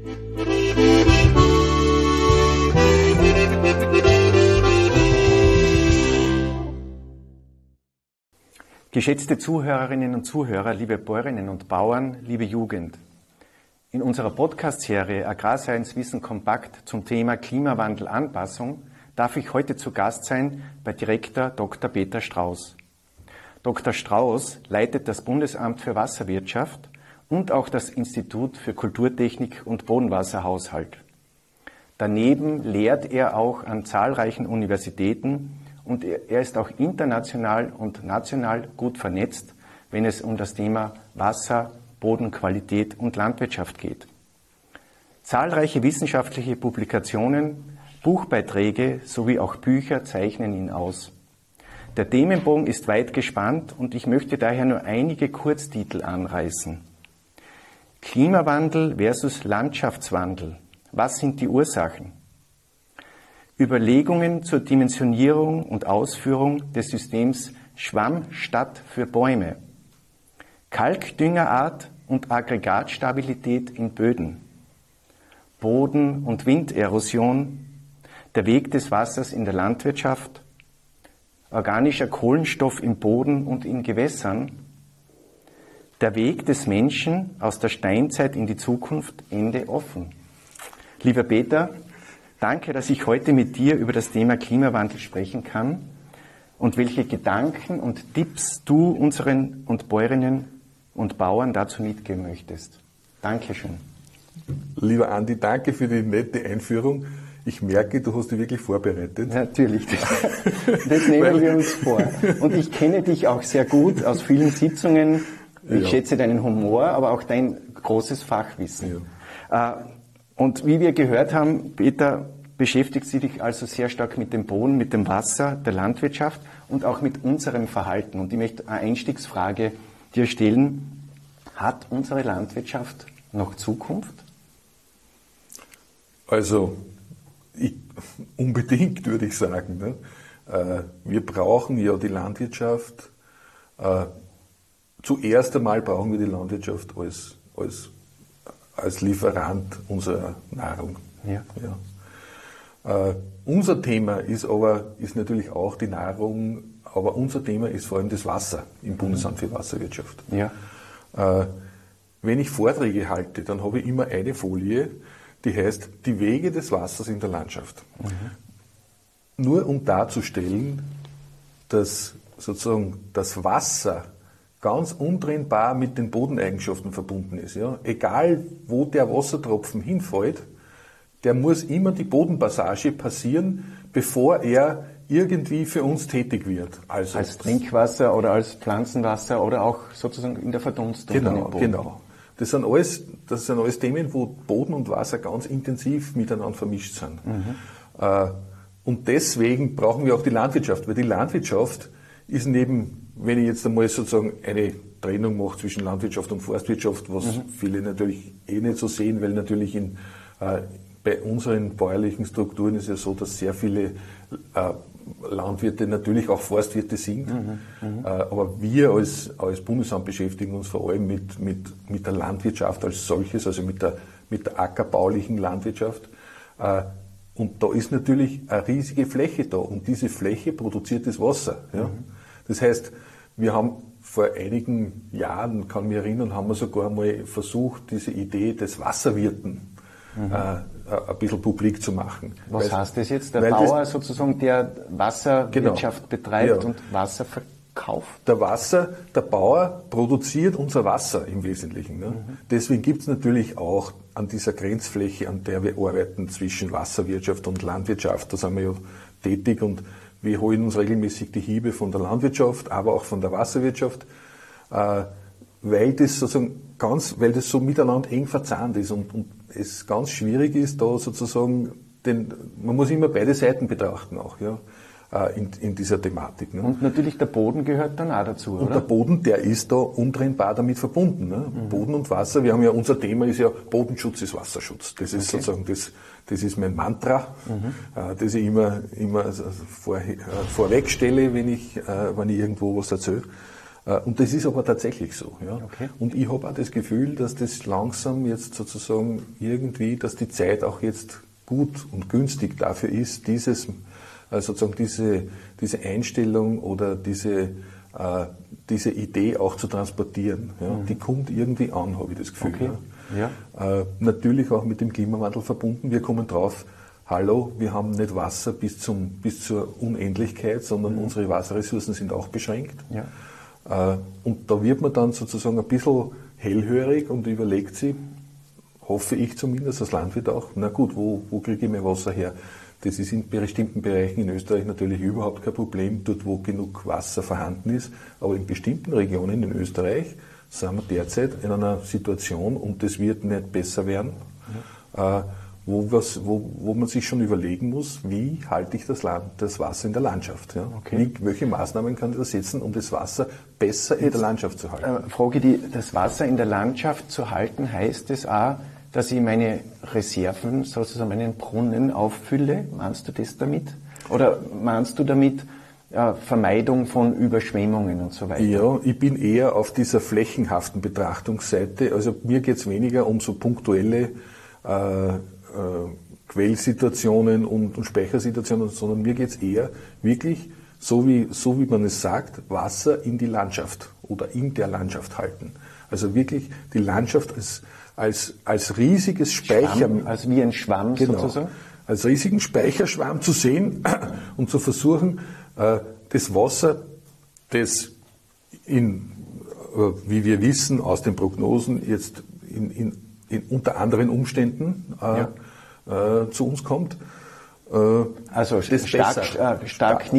Geschätzte Zuhörerinnen und Zuhörer, liebe Bäuerinnen und Bauern, liebe Jugend. In unserer Podcast-Serie Agrarscience Wissen kompakt zum Thema Klimawandel-Anpassung darf ich heute zu Gast sein bei Direktor Dr. Peter Strauß. Dr. Strauß leitet das Bundesamt für Wasserwirtschaft und auch das Institut für Kulturtechnik und Bodenwasserhaushalt. Daneben lehrt er auch an zahlreichen Universitäten und er ist auch international und national gut vernetzt, wenn es um das Thema Wasser, Bodenqualität und Landwirtschaft geht. Zahlreiche wissenschaftliche Publikationen, Buchbeiträge sowie auch Bücher zeichnen ihn aus. Der Themenbogen ist weit gespannt und ich möchte daher nur einige Kurztitel anreißen. Klimawandel versus Landschaftswandel. Was sind die Ursachen? Überlegungen zur Dimensionierung und Ausführung des Systems Schwamm-Stadt für Bäume. Kalkdüngerart und Aggregatstabilität in Böden. Boden- und Winderosion. Der Weg des Wassers in der Landwirtschaft. Organischer Kohlenstoff im Boden und in Gewässern. Der Weg des Menschen aus der Steinzeit in die Zukunft, Ende offen. Lieber Peter, danke, dass ich heute mit dir über das Thema Klimawandel sprechen kann und welche Gedanken und Tipps du unseren und Bäuerinnen und Bauern dazu mitgeben möchtest. Dankeschön. Lieber Andi, danke für die nette Einführung. Ich merke, du hast dich wirklich vorbereitet. Natürlich, das nehmen wir uns vor. Und ich kenne dich auch sehr gut aus vielen Sitzungen. Ich schätze deinen Humor, aber auch dein großes Fachwissen. Ja. Und wie wir gehört haben, Peter, beschäftigst du dich also sehr stark mit dem Boden, mit dem Wasser, der Landwirtschaft und auch mit unserem Verhalten. Und ich möchte eine Einstiegsfrage dir stellen. Hat unsere Landwirtschaft noch Zukunft? Also, unbedingt würde ich sagen. Ne? Wir brauchen ja die Landwirtschaft. Zuerst einmal brauchen wir die Landwirtschaft als Lieferant unserer Nahrung. Ja. Ja. Unser Thema ist natürlich auch die Nahrung, aber unser Thema ist vor allem das Wasser im Bundesamt für Wasserwirtschaft. Ja. Wenn ich Vorträge halte, dann habe ich immer eine Folie, die heißt die Wege des Wassers in der Landschaft. Nur um darzustellen, dass sozusagen das Wasser ganz untrennbar mit den Bodeneigenschaften verbunden ist. Ja? Egal, wo der Wassertropfen hinfällt, der muss immer die Bodenpassage passieren, bevor er irgendwie für uns tätig wird. Also als Trinkwasser oder als Pflanzenwasser oder auch sozusagen in der Verdunstung. Genau. Das sind alles Themen, wo Boden und Wasser ganz intensiv miteinander vermischt sind. Und deswegen brauchen wir auch die Landwirtschaft, weil die Landwirtschaft ist neben, wenn ich jetzt einmal sozusagen eine Trennung mache zwischen Landwirtschaft und Forstwirtschaft, was viele natürlich nicht so sehen, weil natürlich bei unseren bäuerlichen Strukturen ist ja so, dass sehr viele Landwirte natürlich auch Forstwirte sind, aber wir als Bundesamt beschäftigen uns vor allem mit der Landwirtschaft als solches, also mit der ackerbaulichen Landwirtschaft. Und da ist natürlich eine riesige Fläche da und diese Fläche produziert das Wasser. Ja? Das heißt, wir haben vor einigen Jahren, kann mich erinnern, haben wir sogar mal versucht, diese Idee des Wasserwirten ein bisschen publik zu machen. Was heißt das jetzt? Der Bauer sozusagen, der Wasserwirtschaft betreibt und Wasser verkauft? Der Bauer produziert unser Wasser im Wesentlichen. Ne? Deswegen gibt es natürlich auch an dieser Grenzfläche, an der wir arbeiten, zwischen Wasserwirtschaft und Landwirtschaft, da sind wir ja tätig und wir holen uns regelmäßig die Hiebe von der Landwirtschaft, aber auch von der Wasserwirtschaft, weil das so miteinander eng verzahnt ist und es ganz schwierig ist, da sozusagen man muss immer beide Seiten betrachten auch, ja, in dieser Thematik. Ne? Und natürlich der Boden gehört dann auch dazu, oder? Und der Boden, der ist da untrennbar damit verbunden. Ne? Boden und Wasser, unser Thema ist ja, Bodenschutz ist Wasserschutz. Das ist sozusagen, das ist mein Mantra, das ich immer vorweg stelle, wenn ich irgendwo was erzähle. Und das ist aber tatsächlich so. Ja. Okay. Und ich habe auch das Gefühl, dass das langsam jetzt sozusagen irgendwie, dass die Zeit auch jetzt gut und günstig dafür ist, sozusagen diese Einstellung oder diese Idee auch zu transportieren. Ja. Die kommt irgendwie an, habe ich das Gefühl. Okay. Ja. Natürlich auch mit dem Klimawandel verbunden. Wir kommen drauf, hallo, wir haben nicht Wasser bis zur Unendlichkeit, sondern unsere Wasserressourcen sind auch beschränkt. Ja. Und da wird man dann sozusagen ein bisschen hellhörig und überlegt sich, hoffe ich zumindest als Landwirt auch, na gut, wo kriege ich mein Wasser her? Das ist in bestimmten Bereichen in Österreich natürlich überhaupt kein Problem, dort wo genug Wasser vorhanden ist. Aber in bestimmten Regionen in Österreich sind wir derzeit in einer Situation, und das wird nicht besser werden, wo man sich schon überlegen muss, wie halte ich das Wasser in der Landschaft. Ja? Okay. Welche Maßnahmen kann ich da setzen, um das Wasser besser in der Landschaft zu halten? Frage, das Wasser in der Landschaft zu halten, heißt es auch, dass ich meine Reserven, sozusagen meinen Brunnen auffülle? Meinst du das damit? Oder meinst du damit Vermeidung von Überschwemmungen und so weiter? Ja, ich bin eher auf dieser flächenhaften Betrachtungsseite. Also mir geht es weniger um so punktuelle Quellsituationen und Speichersituationen, sondern mir geht es eher wirklich, so wie man es sagt, Wasser in die Landschaft oder in der Landschaft halten. Also wirklich die Landschaft als riesiges Schwamm, als wie ein Schwamm sozusagen? Als riesigen Speicherschwamm zu sehen und zu versuchen, das Wasser, das wie wir wissen aus den Prognosen, jetzt in unter anderen Umständen zu uns kommt. Also stark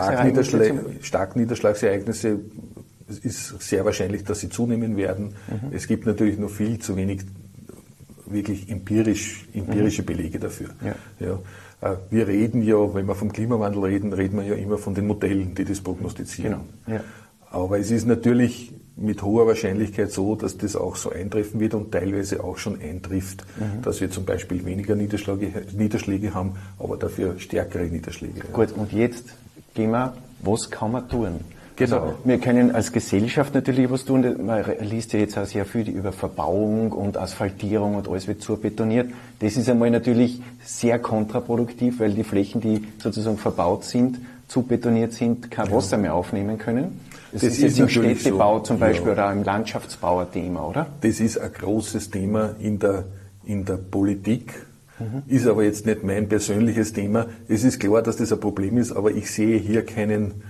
Niederschlagsereignisse, es ist sehr wahrscheinlich, dass sie zunehmen werden. Es gibt natürlich noch viel zu wenig wirklich empirische Belege dafür. Ja. Wir reden ja, wenn wir vom Klimawandel reden wir ja immer von den Modellen, die das prognostizieren. Genau. Ja. Aber es ist natürlich mit hoher Wahrscheinlichkeit so, dass das auch so eintreffen wird und teilweise auch schon eintrifft, dass wir zum Beispiel weniger Niederschläge haben, aber dafür stärkere Niederschläge. Gut, und jetzt gehen wir, was kann man tun? Genau. Also, wir können als Gesellschaft natürlich was tun. Man liest ja jetzt auch sehr viel über Verbauung und Asphaltierung und alles wird zurbetoniert. Das ist einmal natürlich sehr kontraproduktiv, weil die Flächen, die sozusagen verbaut sind, zubetoniert sind, kein Wasser mehr aufnehmen können. Das ist jetzt im Städtebau so, zum Beispiel oder im Landschaftsbau ein Thema, oder? Das ist ein großes Thema in der Politik, ist aber jetzt nicht mein persönliches Thema. Es ist klar, dass das ein Problem ist, aber ich sehe hier keinen,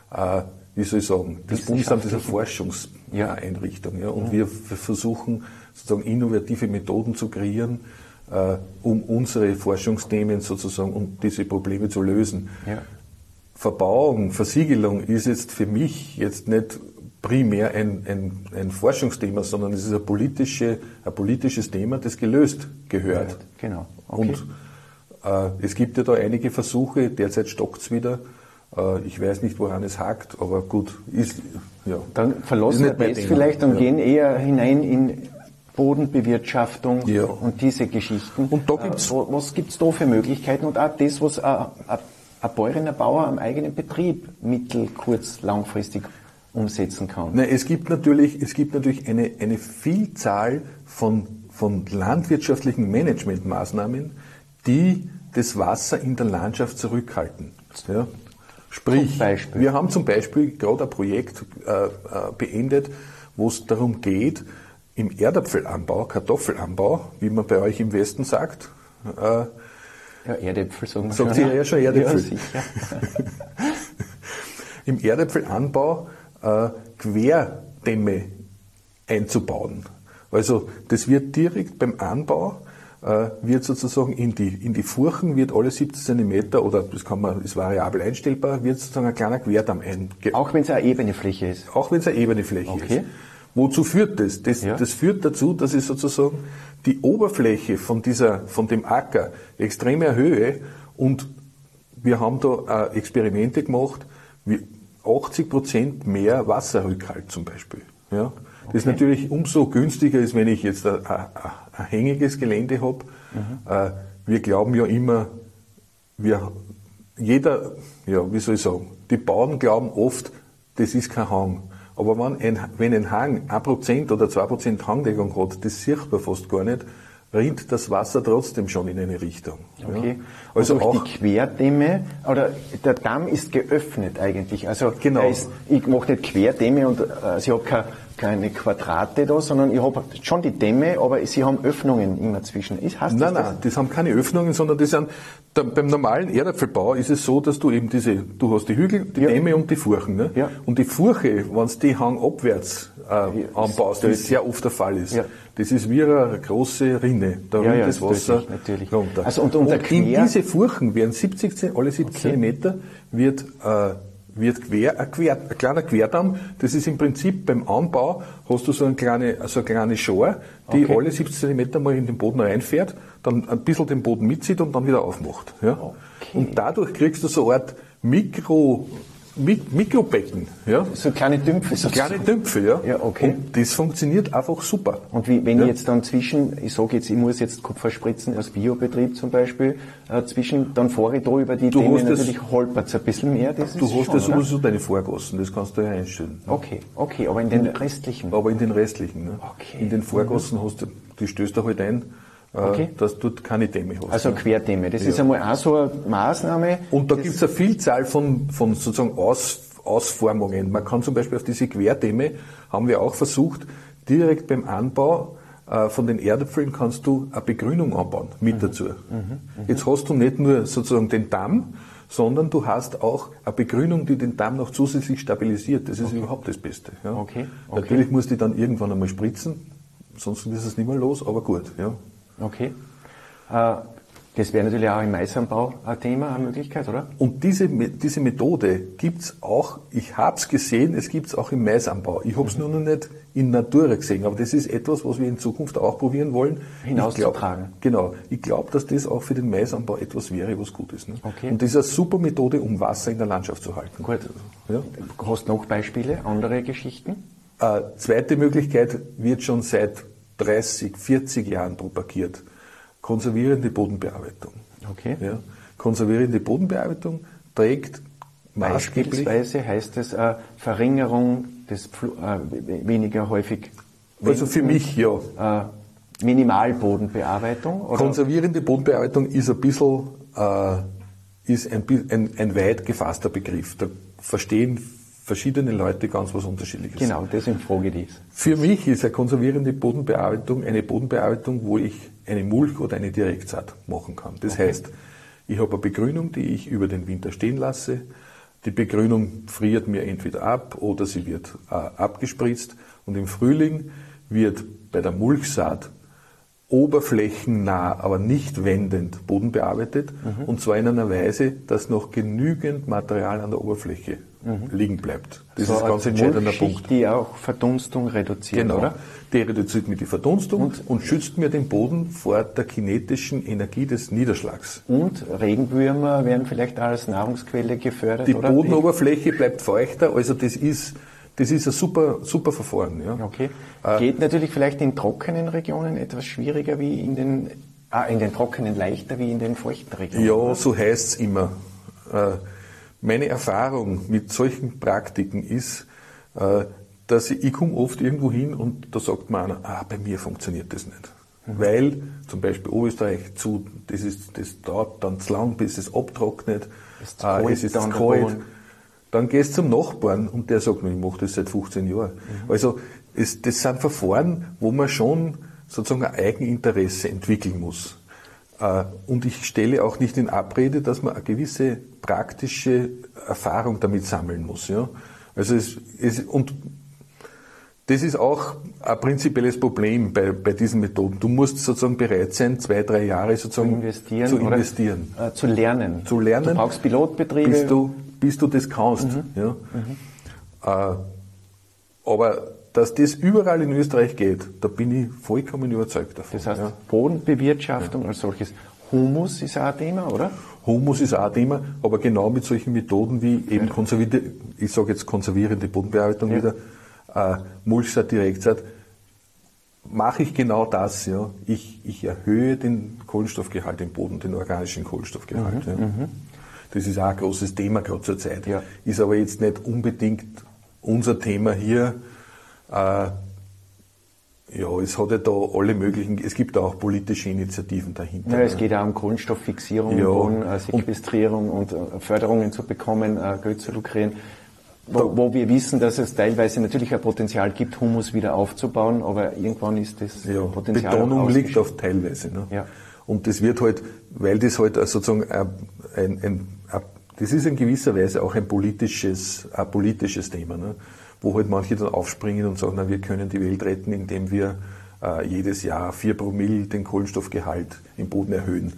wie soll ich sagen, das Bundesamt ist eine Forschungseinrichtung. Ja, und wir versuchen sozusagen innovative Methoden zu kreieren, um unsere Forschungsthemen sozusagen, um diese Probleme zu lösen. Ja. Verbauung, Versiegelung ist jetzt für mich jetzt nicht primär ein Forschungsthema, sondern es ist ein politisches Thema, das gelöst gehört. Genau. Okay. Und es gibt ja da einige Versuche, derzeit stockt es wieder. Ich weiß nicht, woran es hakt, aber gut, Dann verlassen wir das vielleicht und gehen eher hinein in Bodenbewirtschaftung und diese Geschichten. Und da gibt's was gibt's da für Möglichkeiten und auch das, was ein Bäuerin, ein Bauer am eigenen Betrieb kurz, langfristig umsetzen kann? Nein, es gibt natürlich eine Vielzahl von landwirtschaftlichen Managementmaßnahmen, die das Wasser in der Landschaft zurückhalten. Ja? Sprich, wir haben zum Beispiel gerade ein Projekt beendet, wo es darum geht, im Erdäpfelanbau, Kartoffelanbau, wie man bei euch im Westen sagt, Erdäpfel sagen wir sagt ihr ja schon Erdäpfel. Ja, sicher. Im Erdäpfelanbau Querdämme einzubauen. Also das wird direkt beim Anbau wird sozusagen in die Furchen wird alle 70 Zentimeter oder ist variabel einstellbar, wird sozusagen ein kleiner Querdamm Auch wenn es eine ebene Fläche ist? Auch wenn es eine ebene Fläche ist. Wozu führt das? Das führt dazu, dass ich sozusagen die Oberfläche von dem Acker extrem erhöhe und wir haben da Experimente gemacht, wie 80% mehr Wasserrückhalt zum Beispiel. Ja? Das natürlich umso günstiger ist, wenn ich jetzt ein hängiges Gelände habe. Wir glauben ja immer, die Bauern glauben oft, das ist kein Hang. Aber wenn ein Hang 1% oder 2% Hangdeckung hat, das sieht man fast gar nicht, rinnt das Wasser trotzdem schon in eine Richtung. Okay. Ja. Also durch auch die Querdämme, oder der Damm ist geöffnet eigentlich. Also genau. Ich mache nicht Querdämme und ich habe keine Quadrate da, sondern ich habe schon die Dämme, aber sie haben Öffnungen immer zwischen. Nein, das haben keine Öffnungen, sondern die sind, beim normalen Erdapfelbau ist es so, dass du eben du hast die Hügel, die Dämme und die Furchen. Ne? Ja. Und die Furche, wenn du die hangabwärts anbaust, wie es sehr oft der Fall ist, das ist wie eine große Rinne. Da rinnt das Wasser runter. Also und in diese Furchen werden alle 70 Zentimeter wird ein kleiner Querdamm. Das ist im Prinzip beim Anbau, hast du so eine kleine Schore, die alle 70 Zentimeter mal in den Boden reinfährt, dann ein bisschen den Boden mitzieht und dann wieder aufmacht. Ja? Okay. Und dadurch kriegst du so eine Art Mikrobecken. Ja? So kleine Dümpfe. Kleine Dümpfe, ja. Ja, okay. Und das funktioniert einfach super. Und wenn ich jetzt dann ich muss jetzt Kupfer spritzen aus Biobetrieb zum Beispiel, dann fahre ich da über die Dämme, natürlich holpert es ein bisschen mehr. Du hast ja sowieso deine Vorgassen, das kannst du ja einstellen. Okay, aber in den restlichen? Aber in den restlichen, ne? Okay. In den Vorgassen die stößt du halt ein, dass du keine Dämme hast. Also Querdämme, das ist einmal auch so eine Maßnahme. Und da gibt es eine Vielzahl von sozusagen Ausformungen. Man kann zum Beispiel auf diese Querdämme, haben wir auch versucht, direkt beim Anbau von den Erdäpfeln kannst du eine Begrünung anbauen, mit dazu. Jetzt hast du nicht nur sozusagen den Damm, sondern du hast auch eine Begrünung, die den Damm noch zusätzlich stabilisiert. Das ist überhaupt das Beste. Ja. Okay. Natürlich musst du dann irgendwann einmal spritzen, sonst ist es nicht mehr los, aber gut. Ja. Okay. Das wäre natürlich auch im Maisanbau ein Thema, eine Möglichkeit, oder? Und diese Methode gibt's auch, ich habe es gesehen, es gibt's auch im Maisanbau. Ich habe es nur noch nicht in Natura gesehen, aber das ist etwas, was wir in Zukunft auch probieren wollen. Hinauszutragen. Genau. Ich glaube, dass das auch für den Maisanbau etwas wäre, was gut ist. Ne? Okay. Und das ist eine super Methode, um Wasser in der Landschaft zu halten. Gut. Ja? Hast du noch Beispiele, andere Geschichten? Zweite Möglichkeit wird schon seit 30, 40 Jahren propagiert. Konservierende Bodenbearbeitung. Okay. Ja. Konservierende Bodenbearbeitung trägt maßgeblich. Beispielsweise heißt es Verringerung des weniger häufig. Also für mich ja. Minimalbodenbearbeitung? Oder? Konservierende Bodenbearbeitung ist ein bisschen ein weit gefasster Begriff. Da verstehen verschiedene Leute ganz was Unterschiedliches. Genau, deswegen frage ich das. Für mich ist eine konservierende Bodenbearbeitung eine Bodenbearbeitung, wo ich eine Mulch oder eine Direktsaat machen kann. Das heißt, ich habe eine Begrünung, die ich über den Winter stehen lasse. Die Begrünung friert mir entweder ab oder sie wird abgespritzt. Und im Frühling wird bei der Mulchsaat oberflächennah, aber nicht wendend Boden bearbeitet. Und zwar in einer Weise, dass noch genügend Material an der Oberfläche liegen bleibt. Das ist ein ganz entscheidender Punkt. Die auch Verdunstung reduziert, genau. Oder? Die reduziert mir die Verdunstung und schützt mir den Boden vor der kinetischen Energie des Niederschlags. Und Regenwürmer werden vielleicht als Nahrungsquelle gefördert, die oder? Die Bodenoberfläche bleibt feuchter, also das ist ein super Verfahren. Ja. Okay. Geht natürlich vielleicht in trockenen Regionen etwas schwieriger wie in den trockenen leichter wie in den feuchten Regionen. Ja, oder? So heißt's immer. Meine Erfahrung mit solchen Praktiken ist, dass ich komme oft irgendwo hin und da sagt mir einer, bei mir funktioniert das nicht. Weil zum Beispiel Oberösterreich das dauert dann zu lang, bis es abtrocknet, es ist kalt. Dann gehst du zum Nachbarn und der sagt mir, ich mache das seit 15 Jahren. Also das sind Verfahren, wo man schon sozusagen ein Eigeninteresse entwickeln muss. Und ich stelle auch nicht in Abrede, dass man eine gewisse praktische Erfahrung damit sammeln muss. Ja? Also und das ist auch ein prinzipielles Problem bei diesen Methoden. Du musst sozusagen bereit sein, 2-3 Jahre sozusagen zu investieren. Zu lernen. Du brauchst Pilotbetriebe. Bis du das kannst. Ja? Aber dass das überall in Österreich geht, da bin ich vollkommen überzeugt davon. Das heißt, Bodenbewirtschaftung als solches. Humus ist auch ein Thema, oder? Humus ist auch ein Thema, aber genau mit solchen Methoden wie eben konservierende Bodenbearbeitung wieder, Mulchsaat, Direktsaat, mache ich genau das. Ja. Ich erhöhe den Kohlenstoffgehalt im Boden, den organischen Kohlenstoffgehalt. Ja. Das ist auch ein großes Thema gerade zur Zeit. Ja. Ist aber jetzt nicht unbedingt unser Thema hier, es hat ja da alle möglichen, es gibt auch politische Initiativen dahinter. Ja, es geht auch um Kohlenstofffixierung, Sequestrierung und Förderungen zu bekommen, Geld zu lukrieren. Wo wir wissen, dass es teilweise natürlich ein Potenzial gibt, Humus wieder aufzubauen, aber irgendwann ist das Potenzial Betonung liegt auf teilweise. Ne? Ja. Und das wird halt, weil das halt sozusagen das ist in gewisser Weise auch ein politisches Thema, ne? Wo halt manche dann aufspringen und sagen, wir können die Welt retten, indem wir jedes Jahr 4 Promille den Kohlenstoffgehalt im Boden erhöhen.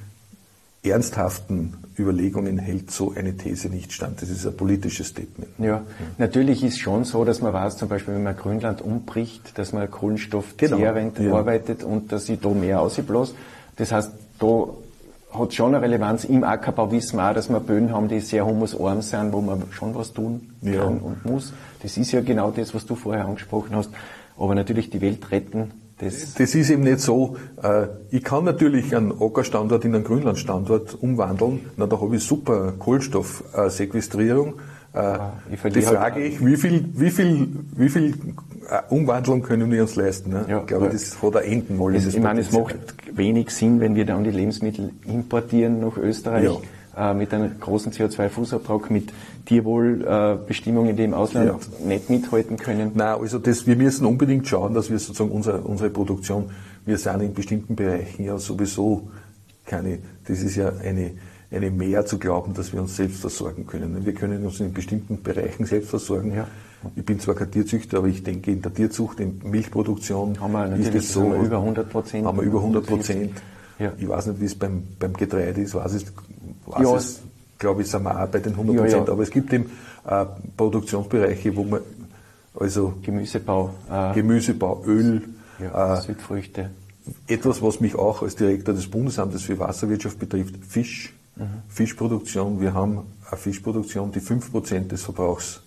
Ernsthaften Überlegungen hält so eine These nicht stand. Das ist ein politisches Statement. Ja, natürlich ist schon so, dass man weiß, zum Beispiel, wenn man Grünland umbricht, dass man kohlenstoffzehrend arbeitet und dass sich da mehr ausbläst. Das heißt, da hat schon eine Relevanz. Im Ackerbau wissen wir auch, dass wir Böden haben, die sehr humusarm sind, wo man schon was tun kann und muss. Das ist ja genau das, was du vorher angesprochen hast. Aber natürlich die Welt retten, das ist eben nicht so. Ich kann natürlich einen Ackerstandort in einen Grünlandstandort umwandeln. Da habe ich super Kohlenstoffsequestrierung. Die Frage ich, wie viel Umwandlung können wir uns leisten? Ne? Ja, ich glaube, das hat ein Enden. Ich meine, es macht wenig Sinn, wenn wir dann die Lebensmittel importieren nach Österreich, mit einem großen CO2-Fußabdruck, mit Tierwohlbestimmungen, die im Ausland nicht mithalten können. Nein, also wir müssen unbedingt schauen, dass wir sozusagen unsere Produktion, wir sind in bestimmten Bereichen ja sowieso das ist ja eine Mehr zu glauben, dass wir uns selbst versorgen können. Wir können uns in bestimmten Bereichen selbst versorgen. Ja. Ich bin zwar kein Tierzüchter, aber ich denke, in der Tierzucht, in Milchproduktion ist es so. Haben wir über 100%. Haben wir über 100%. Ja. Ich weiß nicht, wie es beim Getreide ist, glaube ich, sind wir auch bei den 100%. Ja. Aber es gibt eben Produktionsbereiche, wo man Gemüsebau, Öl, Südfrüchte. Etwas, was mich auch als Direktor des Bundesamtes für Wasserwirtschaft betrifft, Fisch, Fischproduktion. Wir haben eine Fischproduktion, die 5% des Verbrauchs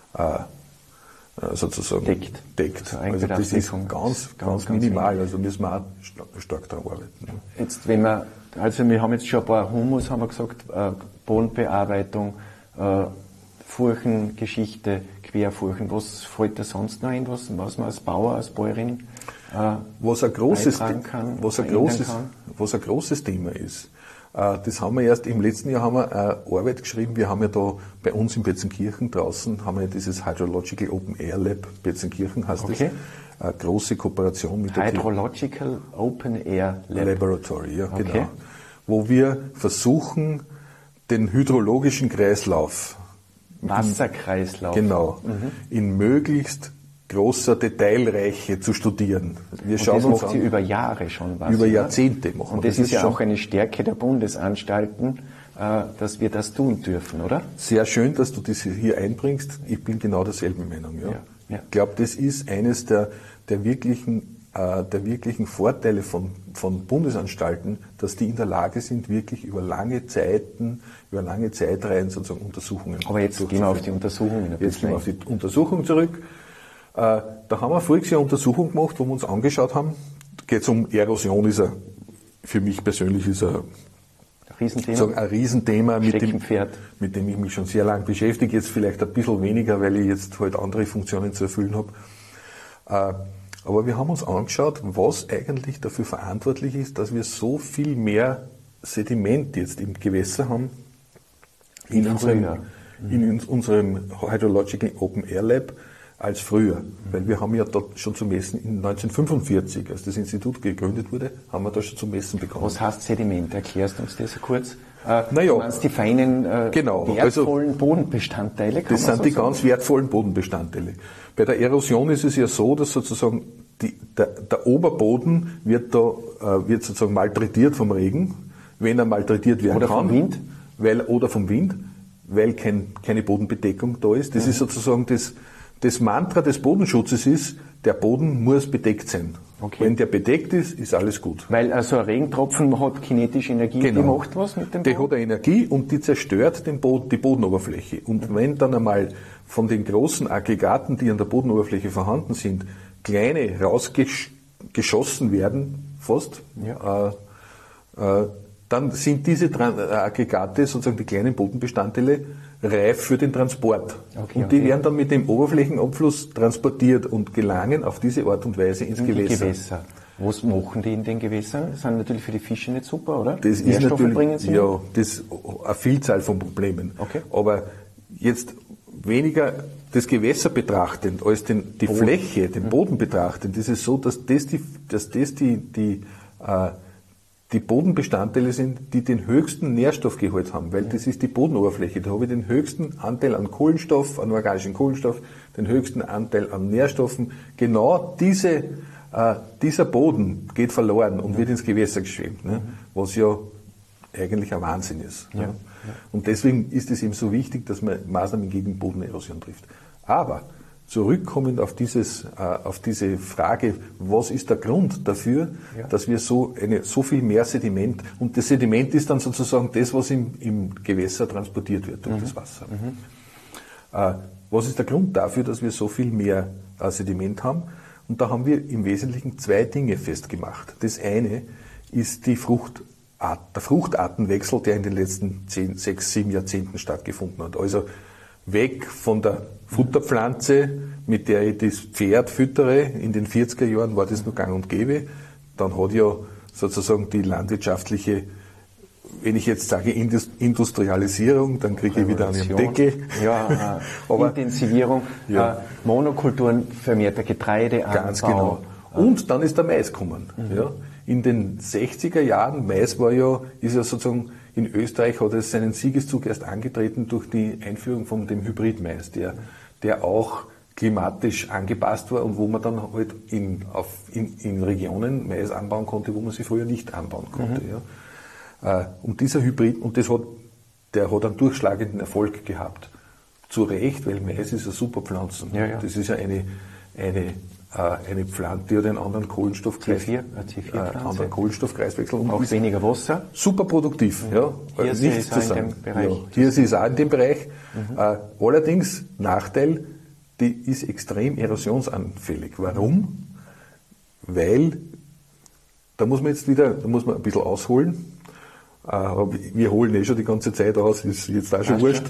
sozusagen deckt. Also das ist ganz minimal, also müssen wir auch stark daran arbeiten. Jetzt, wir haben jetzt schon ein paar Humus, haben wir gesagt, Bodenbearbeitung, Furchengeschichte, Querfurchen. Was fällt da sonst noch ein, was man als Bauer, als Bäuerin was ein großes Thema ist. Das haben wir erst im letzten Jahr eine Arbeit geschrieben. Wir haben ja da bei uns in Betzenkirchen draußen haben wir dieses Hydrological Open Air Lab Betzenkirchen heißt das. Eine große Kooperation mit der Hydrological Open Air Laboratory, genau. Wo wir versuchen, den hydrologischen Kreislauf, Wasserkreislauf, in möglichst großer Detailreiche zu studieren. Wir schauen uns an, über Jahre schon was. Über Jahrzehnte machen wir. Und das ist ja auch eine Stärke der Bundesanstalten, dass wir das tun dürfen, oder? Sehr schön, dass du das hier einbringst. Ich bin genau derselben Meinung. Ja. Ich glaube, das ist eines der wirklichen Vorteile von Bundesanstalten, dass die in der Lage sind, wirklich über lange Zeitreihen sozusagen Untersuchungen. Aber jetzt gehen wir auf die Untersuchungen. Jetzt gehen wir auf die Untersuchung zurück. Da haben wir voriges Jahr eine Untersuchung gemacht, wo wir uns angeschaut haben. Geht es um Erosion, für mich persönlich ein Riesenthema, mit dem ich mich schon sehr lange beschäftige. Jetzt vielleicht ein bisschen weniger, weil ich jetzt halt andere Funktionen zu erfüllen habe. Aber wir haben uns angeschaut, was eigentlich dafür verantwortlich ist, dass wir so viel mehr Sediment jetzt im Gewässer haben in unserem Hydrological Open Air Lab als früher. Weil wir haben ja dort schon zu messen, in 1945, als das Institut gegründet wurde, haben wir da schon zu messen begonnen. Was heißt Sediment? Erklärst du uns das kurz? Du meinst die feinen, wertvollen Bodenbestandteile? Das sind die ganz wertvollen Bodenbestandteile. Bei der Erosion ist es ja so, dass sozusagen der Oberboden wird sozusagen malträtiert vom Regen, wenn er malträtiert werden kann. Oder vom Wind, weil keine Bodenbedeckung da ist. Das ist sozusagen das Mantra des Bodenschutzes ist, der Boden muss bedeckt sein. Okay. Wenn der bedeckt ist, ist alles gut. Weil also ein Regentropfen hat kinetische Energie, die macht was mit dem Boden? Die hat eine Energie und die zerstört die Bodenoberfläche. Und wenn dann einmal von den großen Aggregaten, die an der Bodenoberfläche vorhanden sind, kleine rausgeschossen werden, fast, dann sind diese Aggregate, sozusagen die kleinen Bodenbestandteile, reif für den Transport. Okay, und die werden dann mit dem Oberflächenabfluss transportiert und gelangen auf diese Art und Weise ins Gewässer. Was machen die in den Gewässern? Das sind natürlich für die Fische nicht super, oder? Das ist natürlich, ja, das eine Vielzahl von Problemen. Okay. Aber jetzt weniger das Gewässer betrachtend als die Fläche, den Boden betrachtend, ist es so, dass das die Bodenbestandteile sind, die den höchsten Nährstoffgehalt haben, weil das ist die Bodenoberfläche. Da habe ich den höchsten Anteil an Kohlenstoff, an organischen Kohlenstoff, den höchsten Anteil an Nährstoffen. Genau dieser Boden geht verloren und wird ins Gewässer geschwemmt, ne? Was ja eigentlich ein Wahnsinn ist. Ja. Ne? Und deswegen ist es eben so wichtig, dass man Maßnahmen gegen Bodenerosion trifft. Aber zurückkommend auf diese Frage, was ist der Grund dafür, dass wir so viel mehr Sediment, und das Sediment ist dann sozusagen das, was im Gewässer transportiert wird durch das Wasser. Was ist der Grund dafür, dass wir so viel mehr Sediment haben? Und da haben wir im Wesentlichen zwei Dinge festgemacht. Das eine ist der Fruchtartenwechsel, der in den letzten 6, 7 Jahrzehnten stattgefunden hat. Also weg von der Futterpflanze, mit der ich das Pferd füttere. In den 40er Jahren war das noch gang und gäbe. Dann hat ja sozusagen die landwirtschaftliche, wenn ich jetzt sage Industrialisierung, dann kriege ich wieder einen Deckel. Ja, aber Intensivierung, Monokulturen, vermehrter Getreideanbau. Ganz genau. Und dann ist der Mais gekommen. Ja. In den 60er Jahren, Mais ist ja sozusagen, in Österreich hat es seinen Siegeszug erst angetreten durch die Einführung von dem Hybrid-Mais, der auch klimatisch angepasst war und wo man dann halt in Regionen Mais anbauen konnte, wo man sie früher nicht anbauen konnte. Ja. Und dieser Hybrid, der hat einen durchschlagenden Erfolg gehabt. Zu Recht, weil Mais ist eine super Pflanze. Ja. Das ist ja eine Pflanze, die hat einen anderen Kohlenstoffkreiswechsel. Und auch weniger Wasser. Super produktiv, ja. Hirse ist auch in dem Bereich. Hirse ist auch in dem Bereich. Allerdings, Nachteil, die ist extrem erosionsanfällig. Warum? Weil, da muss man ein bisschen ausholen. Aber wir holen schon die ganze Zeit aus, ist jetzt auch schon wurscht.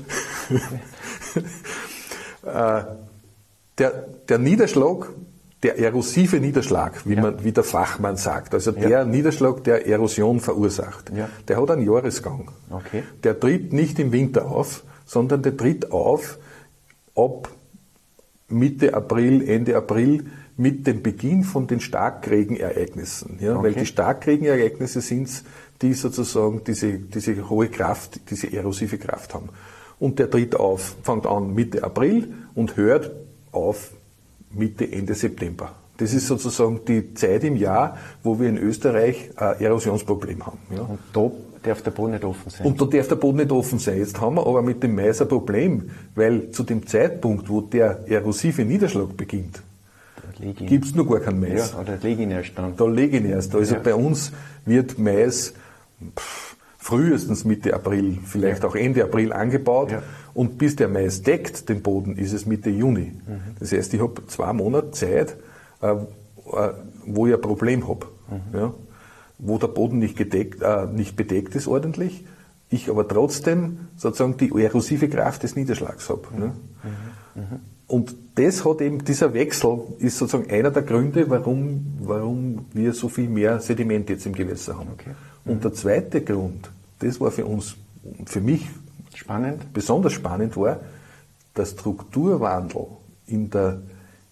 Der Niederschlag, der erosive Niederschlag, wie der Fachmann sagt, also der Niederschlag, der Erosion verursacht, der hat einen Jahresgang. Okay. Der tritt nicht im Winter auf, sondern der tritt auf ab Mitte April, Ende April mit dem Beginn von den Starkregenereignissen. Ja? Okay. Weil die Starkregenereignisse sind es, die sozusagen diese hohe Kraft, diese erosive Kraft haben. Und der tritt auf, fängt an Mitte April und hört auf Mitte, Ende September. Das ist sozusagen die Zeit im Jahr, wo wir in Österreich ein Erosionsproblem haben. Ja. Und da darf der Boden nicht offen sein. Und da darf der Boden nicht offen sein. Jetzt haben wir aber mit dem Mais ein Problem, weil zu dem Zeitpunkt, wo der erosive Niederschlag beginnt, gibt es noch gar keinen Mais. Ja, oder lege ich ihn erst dann. Da lege ich ihn erst. Also bei uns wird Mais frühestens Mitte April, vielleicht auch Ende April angebaut. Ja. Und bis der Mais deckt den Boden, ist es Mitte Juni. Das heißt, ich habe 2 Monate Zeit, wo ich ein Problem habe. Ja? Wo der Boden nicht bedeckt ist ordentlich, ich aber trotzdem sozusagen die erosive Kraft des Niederschlags habe. Ne? Und das hat eben, dieser Wechsel ist sozusagen einer der Gründe, warum wir so viel mehr Sediment jetzt im Gewässer haben. Okay. Und der zweite Grund, das war für uns, für mich besonders spannend war, der Strukturwandel in der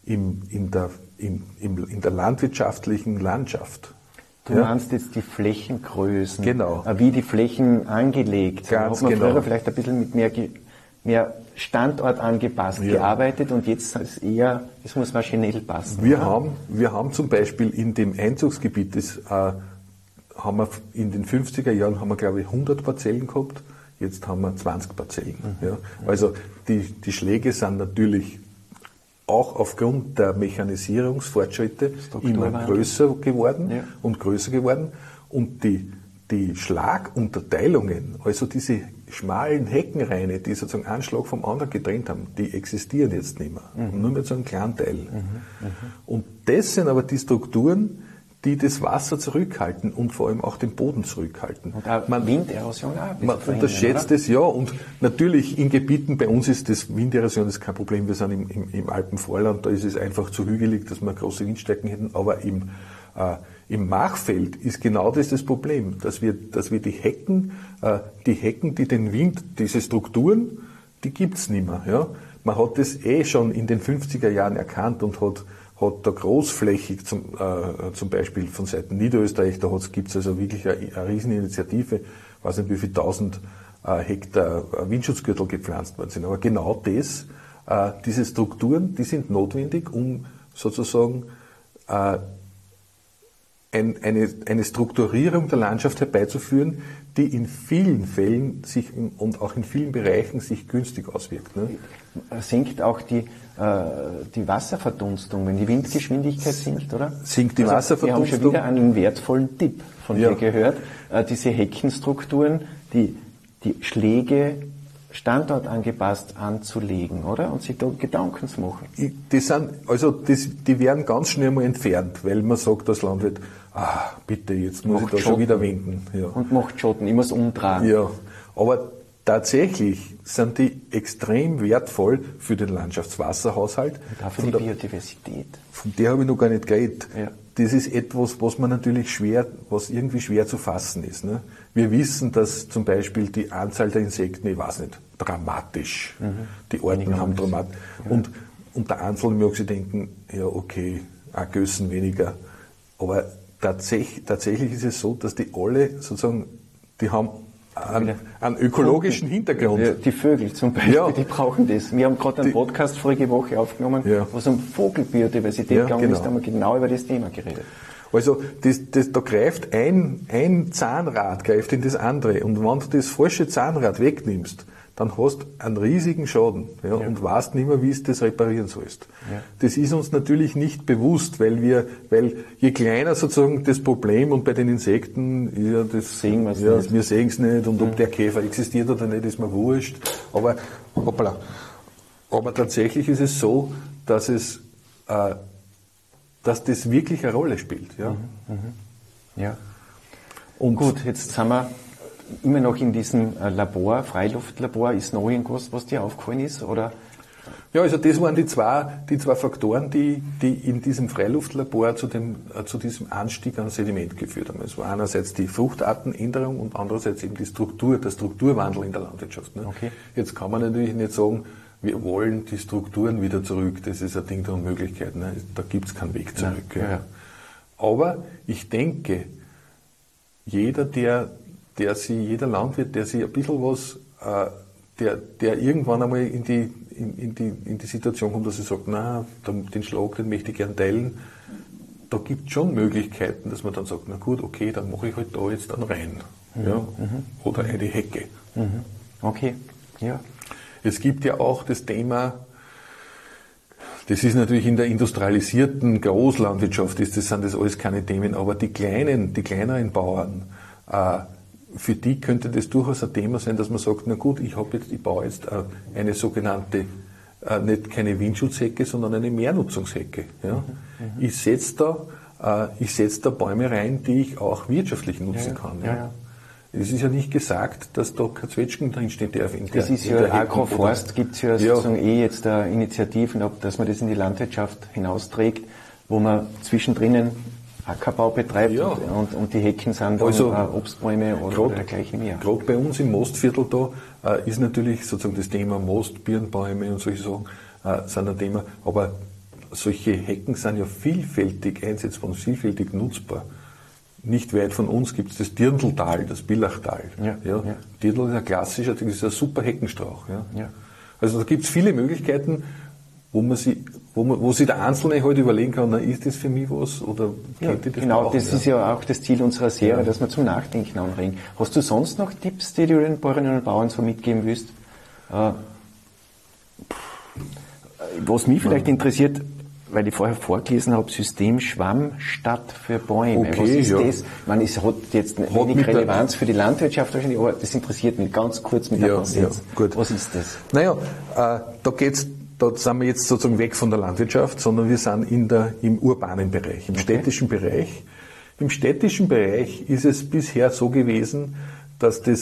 landwirtschaftlichen Landschaft. Du meinst jetzt die Flächengrößen, genau. Wie die Flächen angelegt sind. Ganz hat man genau. Früher vielleicht ein bisschen mit mehr Standort angepasst gearbeitet und jetzt ist eher, es muss maschinell passen. Wir haben zum Beispiel in dem Einzugsgebiet, haben wir in den 50er Jahren, glaube ich, 100 Parzellen gehabt, jetzt haben wir 20 Parzellen. Ja. Also die Schläge sind natürlich auch aufgrund der Mechanisierungsfortschritte immer größer geworden und größer geworden. Und die Schlagunterteilungen, also diese schmalen Heckenreine, die sozusagen einen Schlag vom anderen getrennt haben, die existieren jetzt nicht mehr. Nur mit so einem kleinen Teil. Und das sind aber die Strukturen, die das Wasser zurückhalten und vor allem auch den Boden zurückhalten. Und auch Winderosion auch. Man unterschätzt es ja, und natürlich in Gebieten, bei uns ist das Winderosion ist kein Problem, wir sind im Alpenvorland, da ist es einfach zu hügelig, dass wir große Windstärken hätten, aber im Machfeld ist genau das Problem, dass wir die Hecken, die den Wind, diese Strukturen, die gibt's nicht mehr. Ja? Man hat das schon in den 50er Jahren erkannt und hat da großflächig zum Beispiel von Seiten Niederösterreich, gibt's also wirklich eine Rieseninitiative, ich weiß nicht, wie viel 1000 Hektar Windschutzgürtel gepflanzt worden sind. Aber genau diese Strukturen, die sind notwendig, um sozusagen eine Strukturierung der Landschaft herbeizuführen, die in vielen Fällen und auch in vielen Bereichen sich günstig auswirkt. Ne? Sinkt auch die Wasserverdunstung, wenn die Windgeschwindigkeit sinkt, oder? Sinkt die Wasserverdunstung? Wir haben schon wieder einen wertvollen Tipp von dir gehört. Diese Heckenstrukturen, die Schläge standortangepasst anzulegen, oder? Und sich da Gedanken zu machen. Die werden ganz schnell mal entfernt, weil man sagt als Landwirt, bitte, jetzt muss ich da schon wieder wenden. Ja. Und macht Schotten, ich muss umdrehen. Ja, aber tatsächlich sind die extrem wertvoll für den Landschaftswasserhaushalt. Und auch für die Biodiversität. Von der habe ich noch gar nicht geredet. Ja. Das ist etwas, was irgendwie schwer zu fassen ist. Ne? Wir wissen, dass zum Beispiel die Anzahl der Insekten, ich weiß nicht, dramatisch. Die Arten haben dramatisch. Ja. Und der Einzelne mag sich denken, ja okay, auch Gössen weniger. Aber tatsächlich ist es so, dass die alle sozusagen, die haben einen ökologischen Hintergrund. Ja, die Vögel zum Beispiel, die brauchen das. Wir haben gerade einen Podcast vorige Woche aufgenommen, wo es um Vogelbiodiversität gegangen ist, da haben wir genau über das Thema geredet. Also da greift ein Zahnrad greift in das andere, und wenn du das falsche Zahnrad wegnimmst, dann hast du einen riesigen Schaden und weißt nicht mehr, wie du das reparieren sollst. Ja. Das ist uns natürlich nicht bewusst, weil je kleiner sozusagen das Problem, und bei den Insekten, wir sehen es nicht, und ob der Käfer existiert oder nicht, ist mir wurscht. Aber tatsächlich ist es so, dass das wirklich eine Rolle spielt. Ja. Ja. Und gut, jetzt sind wir immer noch in diesem Labor, Freiluftlabor. Ist noch irgendwas, was dir aufgefallen ist? Oder? Ja, also das waren die zwei Faktoren, die in diesem Freiluftlabor zu diesem Anstieg an Sediment geführt haben. Es war einerseits die Fruchtartenänderung und andererseits eben der Strukturwandel in der Landwirtschaft. Ne? Okay. Jetzt kann man natürlich nicht sagen, wir wollen die Strukturen wieder zurück. Das ist ein Ding der Unmöglichkeit. Ne? Da gibt's keinen Weg zurück. Ja. Aber ich denke, jeder Landwirt, der sich ein bisschen was, der irgendwann einmal in die Situation kommt, dass er sagt, den Schlag, den möchte ich gern teilen, da gibt es schon Möglichkeiten, dass man dann sagt, na gut, okay, dann mache ich halt da jetzt dann rein. Ja? Oder eine Hecke. Okay, ja. Es gibt ja auch das Thema, das ist natürlich in der industrialisierten Großlandwirtschaft, sind das alles keine Themen, aber die kleineren Bauern, für die könnte das durchaus ein Thema sein, dass man sagt, na gut, ich baue jetzt eine sogenannte, nicht keine Windschutzhecke, sondern eine Mehrnutzungshecke. Ja? Ich setze da Bäume rein, die ich auch wirtschaftlich nutzen kann. Ja? Es ist ja nicht gesagt, dass da kein Zwetschgen drinstehen darf. Das ist ja Agroforst, gibt es ja sozusagen jetzt Initiativen, dass man das in die Landwirtschaft hinausträgt, wo man zwischendrin Ackerbau betreibt und die Hecken sind dann Obstbäume oder dergleichen mehr. Gerade bei uns im Mostviertel da ist natürlich sozusagen das Thema Most, Birnbäume und solche Sachen sind ein Thema, aber solche Hecken sind ja vielfältig einsetzbar und vielfältig nutzbar. Nicht weit von uns gibt es das Dirndltal, das Billachtal. Dirndl ist ein klassischer, das ist ein super Heckenstrauch. Ja. Also da gibt es viele Möglichkeiten, wo sich der Einzelne halt überlegen kann, ist das für mich was oder könnte ich das genau, brauchen? Das ist ja auch das Ziel unserer Serie, dass wir zum Nachdenken anregen. Hast du sonst noch Tipps, die du den Bäuerinnen und Bauern so mitgeben willst? Was mich vielleicht interessiert, weil ich vorher vorgelesen habe, System Schwammstadt für Bäume. Okay, was ist das? Es hat jetzt wenig Relevanz für die Landwirtschaft wahrscheinlich, aber das interessiert mich ganz kurz mit einem Satz. Gut. Was ist das? Naja, da sind wir jetzt sozusagen weg von der Landwirtschaft, sondern wir sind im urbanen Bereich, im städtischen Bereich. Im städtischen Bereich ist es bisher so gewesen, dass der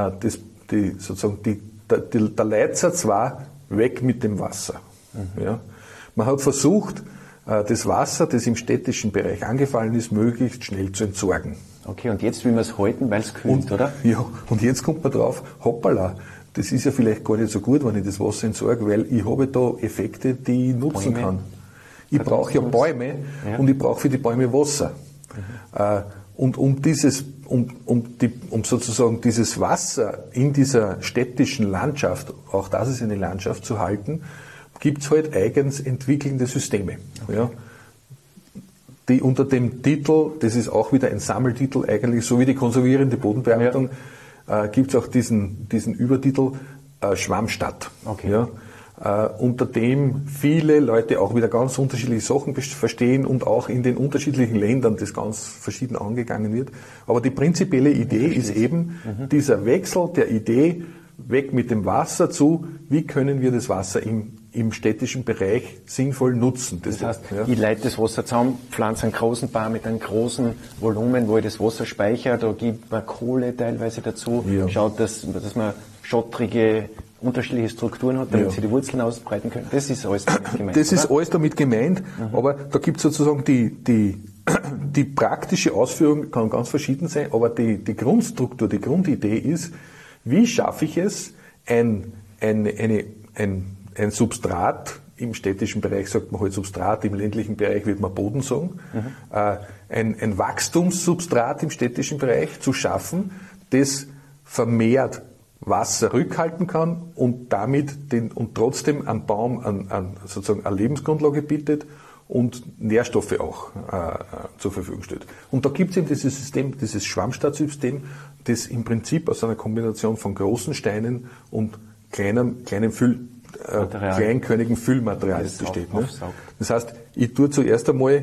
Leitsatz war, weg mit dem Wasser. Ja. Man hat versucht, das Wasser, das im städtischen Bereich angefallen ist, möglichst schnell zu entsorgen. Okay, und jetzt will man es halten, weil es kühlt, oder? Ja, und jetzt kommt man drauf, hoppala, das ist ja vielleicht gar nicht so gut, wenn ich das Wasser entsorge, weil ich habe da Effekte, die ich nutzen kann. Ich brauche ja Bäume und ich brauche für die Bäume Wasser. Und um sozusagen dieses Wasser in dieser städtischen Landschaft, auch das ist eine Landschaft, zu halten, gibt es halt eigens entwickelnde Systeme. Okay. Ja, die unter dem Titel, das ist auch wieder ein Sammeltitel eigentlich, so wie die konservierende Bodenbearbeitung, gibt es auch diesen Übertitel Schwammstadt. Okay. Ja, unter dem viele Leute auch wieder ganz unterschiedliche Sachen verstehen und auch in den unterschiedlichen Ländern das ganz verschieden angegangen wird. Aber die prinzipielle Idee ist eben dieser Wechsel der Idee weg mit dem Wasser zu, wie können wir das Wasser im städtischen Bereich sinnvoll nutzen. Das heißt, ich leite das Wasser zusammen, pflanze einen großen Baum mit einem großen Volumen, wo ich das Wasser speichere, da gibt man Kohle teilweise dazu, schaut, dass man schottrige, unterschiedliche Strukturen hat, damit sie die Wurzeln ausbreiten können. Das ist alles damit gemeint. Das ist alles damit gemeint, aber da gibt es sozusagen die praktische Ausführung kann ganz verschieden sein, aber die Grundstruktur, die Grundidee ist, wie schaffe ich es, ein Substrat, im städtischen Bereich sagt man halt Substrat, im ländlichen Bereich wird man Boden sagen, ein Wachstumssubstrat im städtischen Bereich zu schaffen, das vermehrt Wasser rückhalten kann und damit trotzdem am Baum sozusagen eine Lebensgrundlage bietet und Nährstoffe auch zur Verfügung stellt. Und da gibt es eben dieses System, dieses Schwammstadtsystem, das im Prinzip aus einer Kombination von großen Steinen und kleinkörnigen Füllmaterial besteht. Ne? Das heißt, ich tue zuerst einmal,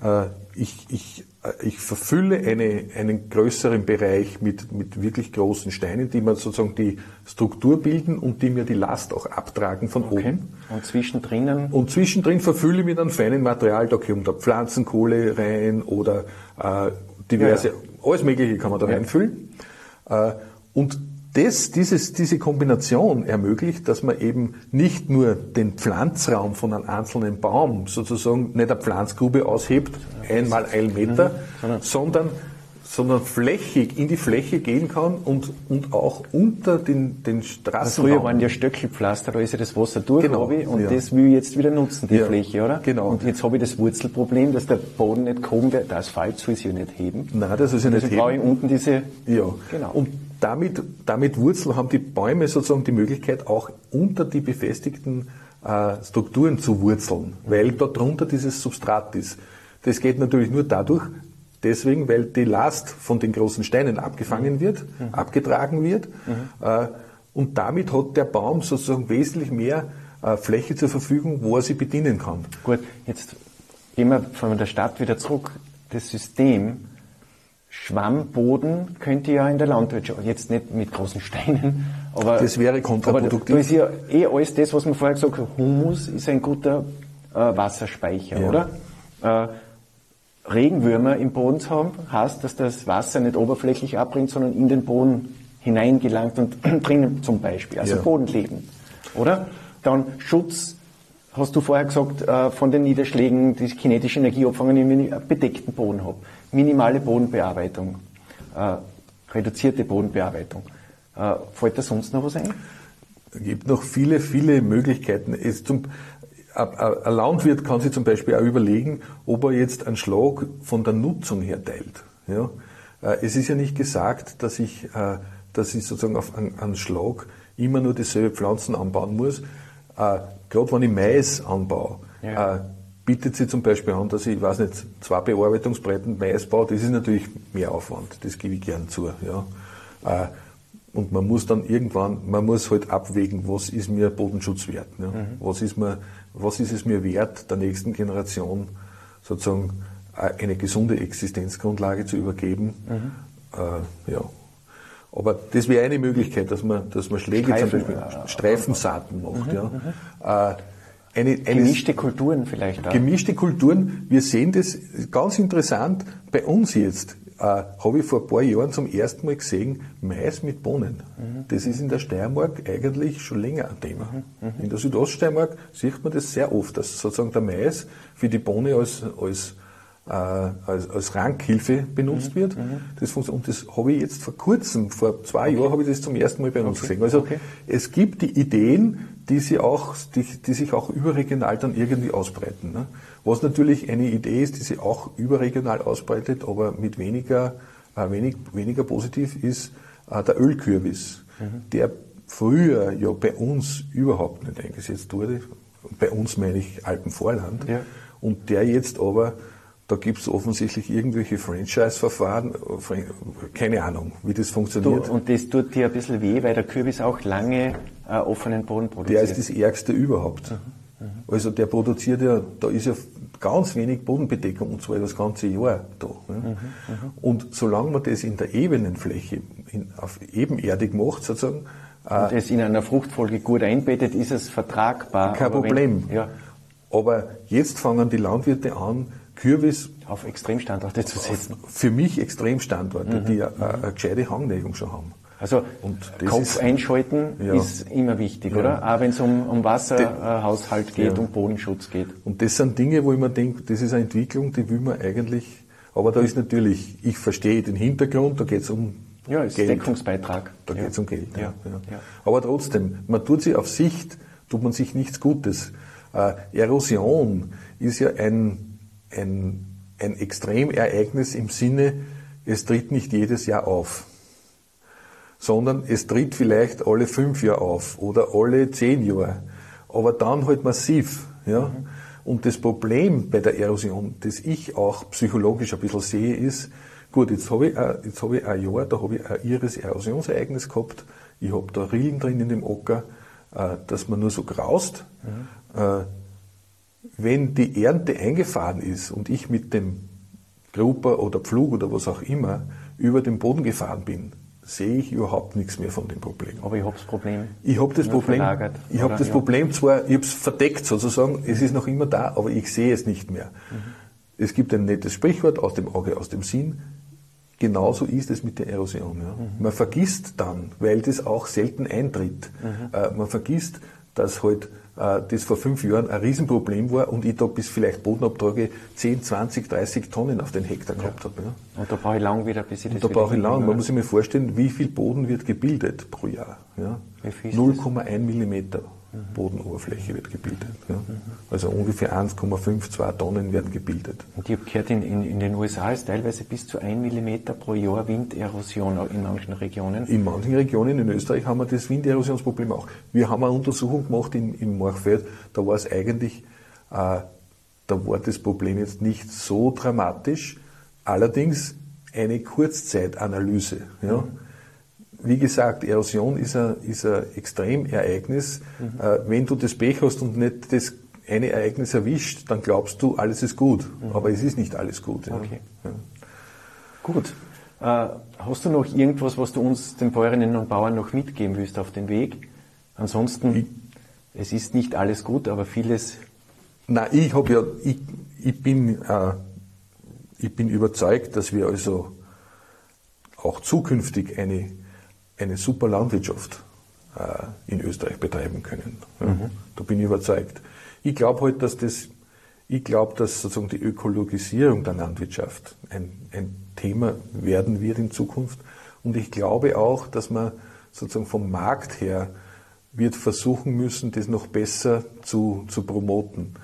ich verfülle einen größeren Bereich mit wirklich großen Steinen, die mir sozusagen die Struktur bilden und die mir die Last auch abtragen von oben. Und zwischendrin? Und zwischendrin verfülle ich mit einem feinen Material, da kommt da Pflanzenkohle rein oder diverse, alles Mögliche kann man da reinfüllen. Und diese Kombination ermöglicht, dass man eben nicht nur den Pflanzraum von einem einzelnen Baum sozusagen nicht eine Pflanzgrube aushebt, 1x1 Meter, sondern flächig in die Fläche gehen kann und auch unter den Straßen. Früher waren ja Stöckelpflaster, da ist ja das Wasser durch, und das will ich jetzt wieder nutzen, die Fläche, oder? Genau. Und jetzt habe ich das Wurzelproblem, dass der Boden nicht gehoben wird, der Asphalt soll sich ja nicht heben. Nein, das ist ja nicht heben. Brauche ich unten diese... Ja, genau. Und damit Wurzel haben die Bäume sozusagen die Möglichkeit, auch unter die befestigten Strukturen zu wurzeln, weil da drunter dieses Substrat ist. Das geht natürlich nur deswegen, weil die Last von den großen Steinen abgefangen wird, abgetragen wird, und damit hat der Baum sozusagen wesentlich mehr Fläche zur Verfügung, wo er sie bedienen kann. Gut, jetzt gehen wir von der Stadt wieder zurück. Das System Schwammboden könnte ja in der Landwirtschaft, jetzt nicht mit großen Steinen, aber das wäre kontraproduktiv. Aber da ist ja alles das, was man vorher gesagt hat, Humus ist ein guter Wasserspeicher, oder? Regenwürmer im Boden zu haben, heißt, dass das Wasser nicht oberflächlich abbringt, sondern in den Boden hineingelangt und drinnen zum Beispiel, also Bodenleben, oder? Dann Schutz, hast du vorher gesagt, von den Niederschlägen, die kinetische Energie abfangen, wenn ich einen bedeckten Boden habe. Minimale Bodenbearbeitung, reduzierte Bodenbearbeitung. Fällt da sonst noch was ein? Es gibt noch viele, viele Möglichkeiten. Ein Landwirt kann sich zum Beispiel auch überlegen, ob er jetzt einen Schlag von der Nutzung her teilt. Ja? Es ist ja nicht gesagt, dass ich sozusagen auf einen Schlag immer nur dieselbe Pflanzen anbauen muss. Gerade wenn ich Mais anbaue, bietet sich zum Beispiel an, dass ich 2 Bearbeitungsbreiten Mais baue. Das ist natürlich mehr Aufwand, das gebe ich gern zu. Ja. Und man muss dann man muss halt abwägen, was ist mir Bodenschutz wert. Ja. Was ist es mir wert, der nächsten Generation sozusagen eine gesunde Existenzgrundlage zu übergeben. Aber das wäre eine Möglichkeit, dass man Schläge zum Beispiel Streifensaaten macht. gemischte Kulturen vielleicht auch. Gemischte Kulturen, wir sehen das ganz interessant bei uns jetzt. Habe ich vor ein paar Jahren zum ersten Mal gesehen, Mais mit Bohnen. Das ist in der Steiermark eigentlich schon länger ein Thema. In der Südoststeiermark sieht man das sehr oft, dass sozusagen der Mais für die Bohne als Rankhilfe benutzt wird. Und das habe ich jetzt vor kurzem, vor 2 Jahren, habe ich das zum ersten Mal bei uns gesehen. Also es gibt die Ideen, die sich auch überregional dann irgendwie ausbreiten. Ne? Was natürlich eine Idee ist, die sich auch überregional ausbreitet, aber mit weniger positiv ist der Ölkürbis, der früher ja bei uns überhaupt nicht eingesetzt wurde. Bei uns meine ich Alpenvorland. Ja. Und der jetzt aber, da gibt es offensichtlich irgendwelche Franchise-Verfahren, keine Ahnung, wie das funktioniert. Und das tut dir ein bisschen weh, weil der Kürbis auch lange offenen Boden produziert. Der ist das Ärgste überhaupt. Also der produziert ja, da ist ja ganz wenig Bodenbedeckung, und zwar das ganze Jahr da. Ne? Und solange man das in der ebenen Fläche, auf ebenerdig macht sozusagen, und es in einer Fruchtfolge gut einbettet, ist es vertragbar. Kein Problem. Aber jetzt fangen die Landwirte an, Kürbis auf Extremstandorte zu setzen. Für mich Extremstandorte, die eine gescheite Hangneigung schon haben. Also Kopf einschalten ist immer wichtig, oder? Auch wenn es um Wasserhaushalt geht, um Bodenschutz geht. Und das sind Dinge, wo ich mir denke, das ist eine Entwicklung, die will man eigentlich, aber da ist natürlich, ich verstehe den Hintergrund, da geht es um Geld. Deckungsbeitrag. Da geht es um Geld. Ja. Aber trotzdem, man tut sich auf Sicht, tut man sich nichts Gutes. Erosion ist ja ein Extremereignis im Sinne, es tritt nicht jedes Jahr auf, sondern es tritt vielleicht alle 5 Jahre auf oder alle 10 Jahre, aber dann halt massiv. Ja? Und das Problem bei der Erosion, das ich auch psychologisch ein bisschen sehe, ist, gut, jetzt habe ich ein Jahr, da habe ich ein irres Erosionsereignis gehabt, ich habe da Rillen drin in dem Acker, dass man nur so graust. Wenn die Ernte eingefahren ist und ich mit dem Grupper oder Pflug oder was auch immer über den Boden gefahren bin, sehe ich überhaupt nichts mehr von dem Problem. Aber ich habe das Problem. Ich habe das Problem zwar, ich habe es verdeckt sozusagen, es ist noch immer da, aber ich sehe es nicht mehr. Es gibt ein nettes Sprichwort, aus dem Auge, aus dem Sinn. Genauso ist es mit der Erosion. Ja. Man vergisst dann, weil das auch selten eintritt, man vergisst, dass halt das vor 5 Jahren ein Riesenproblem war und ich da bis vielleicht Bodenabtrage 10, 20, 30 Tonnen auf den Hektar gehabt habe. Ja. Und da brauche ich lang wieder, bis ich das da brauche ich lang. Man muss sich mal vorstellen, wie viel Boden wird gebildet pro Jahr. Ja. 0,1 Millimeter Bodenoberfläche wird gebildet. Ja. Also ungefähr 1,5, 2 Tonnen werden gebildet. Und ich habe gehört, in den USA ist teilweise bis zu 1 Millimeter pro Jahr Winderosion in manchen Regionen. In manchen Regionen in Österreich haben wir das Winderosionsproblem auch. Wir haben eine Untersuchung gemacht im Morchfeld, da war es eigentlich, da war das Problem jetzt nicht so dramatisch, allerdings eine Kurzzeitanalyse. Ja. Wie gesagt, Erosion ist ein Extremereignis. Wenn du das Pech hast und nicht das eine Ereignis erwischt, dann glaubst du, alles ist gut. Aber es ist nicht alles gut. Ja. Okay. Ja. Gut. Hast du noch irgendwas, was du uns, den Bäuerinnen und Bauern, noch mitgeben willst auf den Weg? Ansonsten, es ist nicht alles gut, aber vieles... Nein, ich bin überzeugt, dass wir also auch zukünftig eine super Landwirtschaft in Österreich betreiben können. Ja. Da bin ich überzeugt. Ich glaube halt, dass sozusagen die Ökologisierung der Landwirtschaft ein Thema werden wird in Zukunft. Und ich glaube auch, dass man sozusagen vom Markt her wird versuchen müssen, das noch besser zu promoten.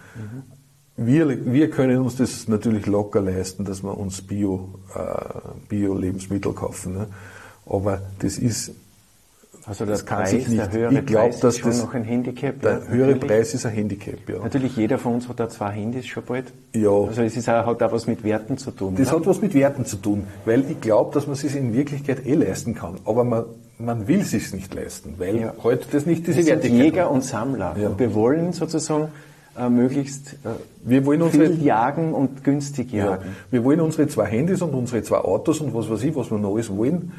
Wir können uns das natürlich locker leisten, dass wir uns Bio-Lebensmittel kaufen. Ne? Aber das ist, also der Preis, der höhere Preis ist schon noch ein Handicap. Der höhere Preis ist ein Handicap, ja. Natürlich, jeder von uns hat da 2 Handys schon bald. Ja. Also es hat auch was mit Werten zu tun. Das hat was mit Werten zu tun, weil ich glaube, dass man es sich in Wirklichkeit leisten kann. Aber man will es sich nicht leisten, weil heute das nicht diese Werte sind Jäger und Sammler. Ja. Und wir wollen sozusagen möglichst viel jagen und günstig jagen. Ja. Wir wollen unsere 2 Handys und unsere 2 Autos und was weiß ich, was wir noch alles wollen.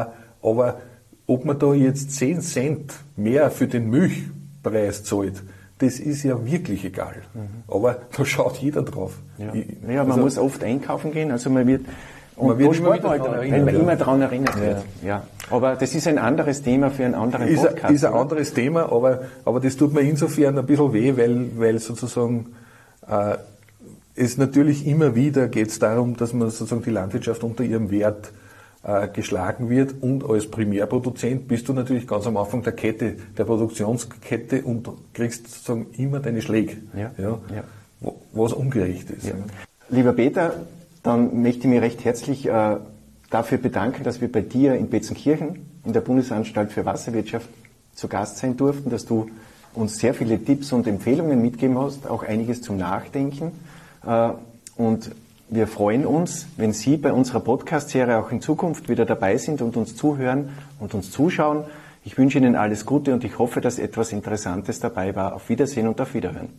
Aber ob man da jetzt 10 Cent mehr für den Milchpreis zahlt, das ist ja wirklich egal. Aber da schaut jeder drauf. Ja, man muss oft einkaufen gehen, also man wird immer daran erinnert wird. Ja. Aber das ist ein anderes Thema für einen anderen Podcast. Ist ein anderes Thema, aber das tut mir insofern ein bisschen weh, weil sozusagen es natürlich immer wieder geht es darum, dass man sozusagen die Landwirtschaft unter ihrem Wert geschlagen wird, und als Primärproduzent bist du natürlich ganz am Anfang der Kette, der Produktionskette, und kriegst sozusagen immer deine Schläge, was ungerecht ist. Ja. Lieber Peter, dann möchte ich mich recht herzlich dafür bedanken, dass wir bei dir in Betzenkirchen in der Bundesanstalt für Wasserwirtschaft zu Gast sein durften, dass du uns sehr viele Tipps und Empfehlungen mitgegeben hast, auch einiges zum Nachdenken. Und wir freuen uns, wenn Sie bei unserer Podcast-Serie auch in Zukunft wieder dabei sind und uns zuhören und uns zuschauen. Ich wünsche Ihnen alles Gute und ich hoffe, dass etwas Interessantes dabei war. Auf Wiedersehen und auf Wiederhören.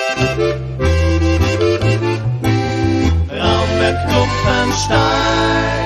Raumberg Klumpenstein.